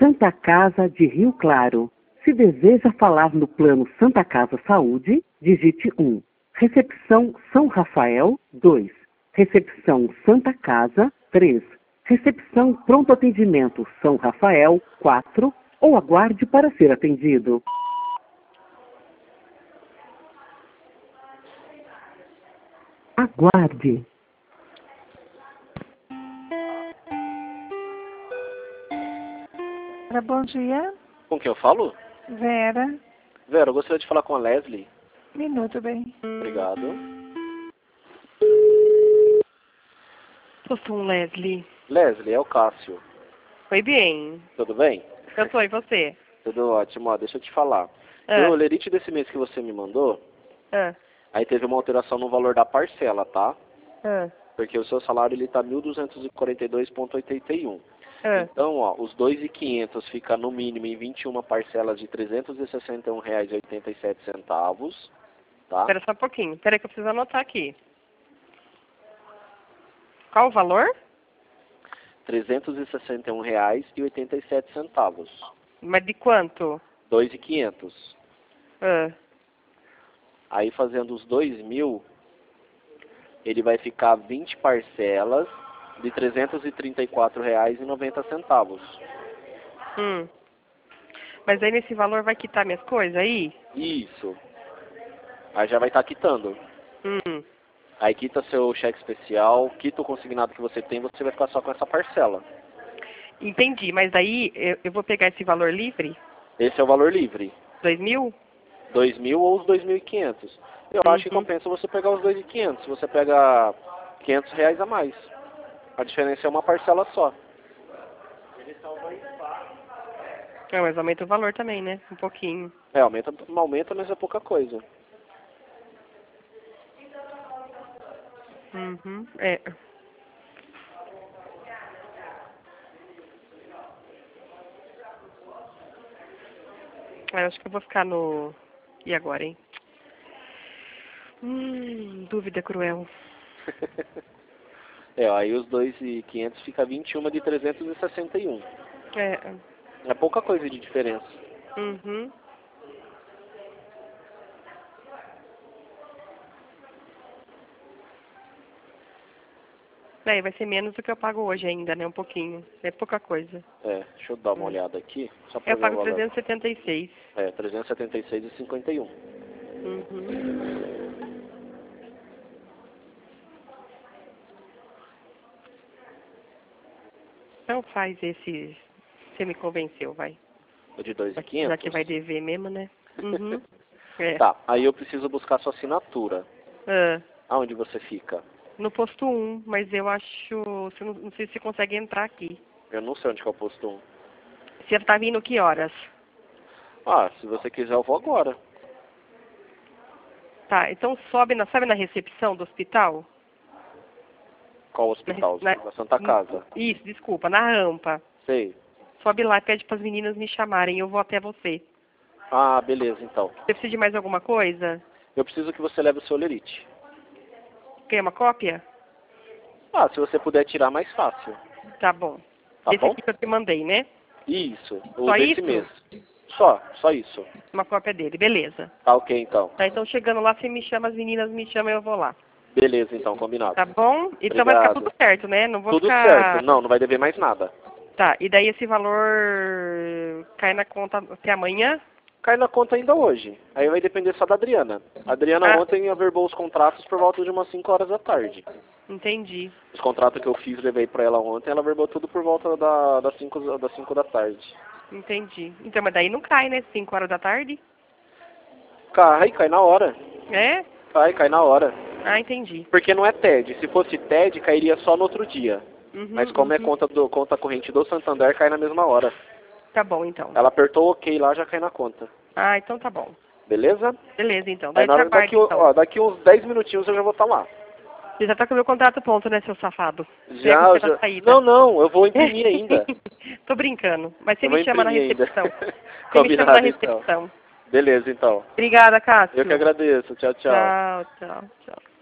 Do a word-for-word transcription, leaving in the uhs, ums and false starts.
Santa Casa de Rio Claro. Se deseja falar no plano Santa Casa Saúde, digite um. Recepção São Rafael, dois. Recepção Santa Casa, três. Recepção Pronto Atendimento São Rafael, quatro. Ou aguarde para ser atendido. Aguarde. Bom dia, Com quem eu falo? Vera. Vera, eu gostaria de falar com a Leslie. Minuto, bem. Obrigado. Eu sou um Leslie. Leslie, é o Cássio. Foi bem. Tudo bem? Eu sou, e você? Tudo ótimo. Ó, deixa eu te falar. Ah. O lerite desse mês que você me mandou, Ah, aí teve uma alteração no valor da parcela, tá? ah, Porque o seu salário ele tá mil duzentos e quarenta e dois vírgula oitenta e um. ah. Então, ó, os dois mil e quinhentos fica no mínimo em vinte e uma parcelas de trezentos e sessenta e um reais e oitenta e sete centavos, tá? Espera só um pouquinho. Espera que eu preciso anotar aqui. Qual o valor? trezentos e sessenta e um reais e oitenta e sete centavos. Mas de quanto? dois mil e quinhentos. Ah, Aí fazendo os dois mil, ele vai ficar vinte parcelas de trezentos e trinta e quatro reais e noventa centavos. hum. Mas aí nesse valor vai quitar minhas coisas aí? Isso. Aí já vai estar quitando. Hum. Aí quita seu cheque especial, quita o consignado que você tem, você vai ficar só com essa parcela. Entendi, mas aí eu, eu vou pegar esse valor livre? Esse é o valor livre. Dois mil? dois mil ou os dois mil e quinhentos. Eu Uhum. acho que compensa você pegar os dois mil e quinhentos. Você pega quinhentos reais a mais. A diferença é uma parcela só. É, mas aumenta o valor também, né? Um pouquinho. É, aumenta, aumenta, mas é pouca coisa. Uhum. É. Eu acho que eu vou ficar no... E agora, hein? Hum, dúvida cruel. É, aí os dois mil e quinhentos fica vinte e um de trezentos e sessenta e um. É. É pouca coisa de diferença. Uhum. É, vai ser menos do que eu pago hoje ainda, né? Um pouquinho. É pouca coisa. É, deixa eu dar uma Hum. olhada aqui. Só pra Eu ver pago o valor. trezentos e setenta e seis. É, trezentos e setenta e seis reais e cinquenta e um. Uhum. Então faz esse... Você me convenceu, vai. O de dois mil e Já quinhentos? que vai dever mesmo, né? Uhum. É. Tá, aí eu preciso buscar sua assinatura. Ah, Aonde você fica? no posto um, mas eu acho... você Não, não sei se você consegue entrar aqui. Eu não sei onde que é o posto um. Você tá vindo que horas? Ah, se você quiser eu vou agora. Tá, então sobe na, sabe na recepção do hospital? Qual hospital? Na- Na Santa Casa. Isso, desculpa, na rampa. Sei. Sobe lá e pede para as meninas me chamarem, eu vou até você. Ah, beleza, então. Você precisa de mais alguma coisa? Eu preciso que você leve o seu lerite. Quer uma cópia? Ah, se você puder tirar, mais fácil. Tá bom. Tá Esse bom? aqui que eu te mandei, né? Isso, o Só desse isso? mês. Só, só isso. Uma cópia dele, beleza. Tá ok, então. Tá, então chegando lá, você me chama, as meninas me chamam e eu vou lá. Beleza, então, combinado. Tá bom? Então vai ficar Obrigado. tudo certo, né? Não vou Tudo ficar... certo. Não, não vai dever mais nada. Tá, e daí esse valor cai na conta até amanhã? Cai na conta ainda hoje. Aí vai depender só da Adriana. A Adriana Ah. ontem averbou os contratos por volta de umas cinco horas da tarde. Entendi. Os contratos que eu fiz, levei pra ela ontem, ela averbou tudo por volta da, das cinco das cinco da tarde. Entendi. Então, mas daí não cai, né? cinco horas da tarde? Cai, cai na hora. É? Cai, cai na hora. Ah, entendi. Porque não é T E D. Se fosse T E D, cairia só no outro dia. Uhum, Mas como é uhum. conta, do, conta corrente do Santander, cai na mesma hora. Tá bom, então. Ela apertou o OK lá, já cai na conta. Ah, então tá bom. Beleza? Beleza, então. Aí Daí na hora, trabalho, daqui, então. ó, daqui uns dez minutinhos eu já vou estar lá. Você já tá com o meu contrato pronto, né, seu safado? Já, Pega você na já. saída. Não, não, eu vou imprimir ainda. Tô brincando. Mas você Eu vou me chama na imprimir ainda. recepção. Você me chama na Combinado, então. recepção. Beleza, então. Obrigada, Cássio. Eu que agradeço. Tchau, tchau. Tchau, tchau, tchau.